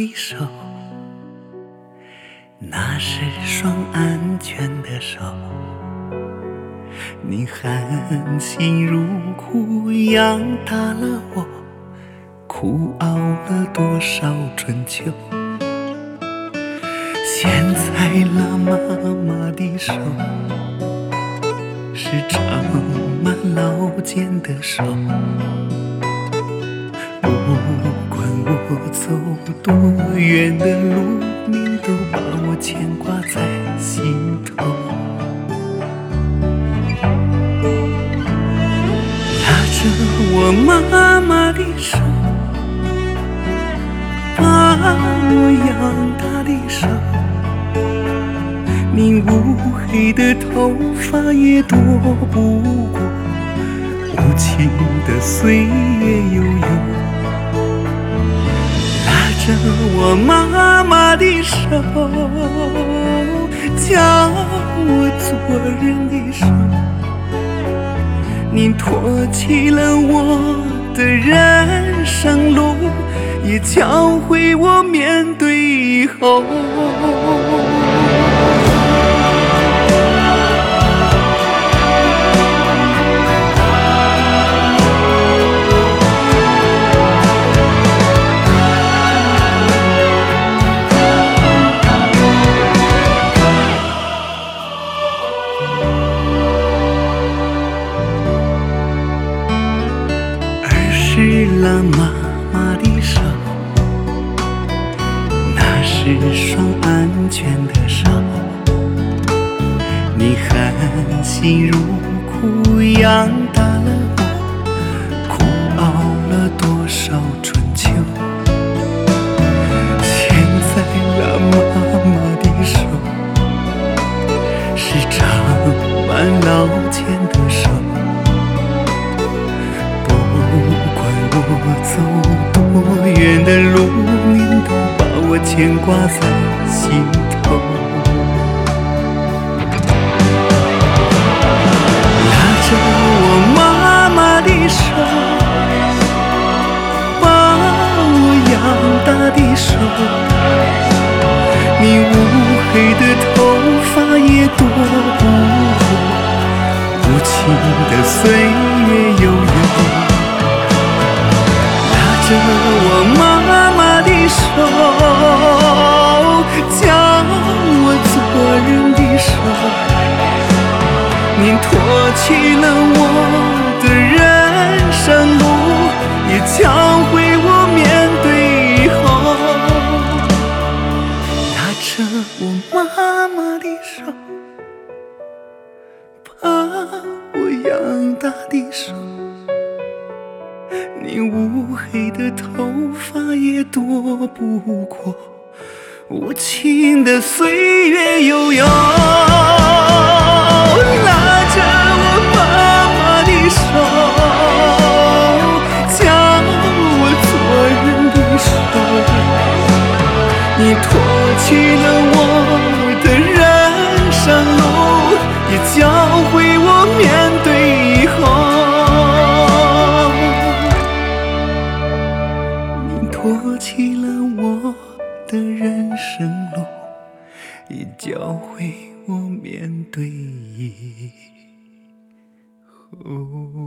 的手，那是双安全的手。你含辛茹苦养大了我，苦熬了多少春秋。现在了妈妈的手，是长满老茧的手。不管我走多远的路，您都把我牵挂在心头。拉着我妈妈的手，把我养大的手，您乌黑的头发也躲不过无情的岁月悠悠。拉着我妈妈的手，教我做人的手，您托起了我的人生路，也教会我面对以后。是了妈妈的手，那是双安全的手。你含辛茹苦养大了我，苦熬了多少春秋。现在了妈妈的手，是长满老茧的手。我走多远的路，您都把我牵挂在心头。拉着我妈妈的手，把我养大的手，你乌黑的头发也躲不过无情的岁月悠悠。拉着我妈妈的手，教我做人的手，您托起了我的人生路，也教会我面对以后。拉着我妈妈的手，把我养大的手，你乌黑的头发也躲不过无情的岁月悠悠。拉着我妈妈的手，教我做人的手，你托起了我的人生路，也教会我面对以后。托起了我的人生路，也教会我面对以后。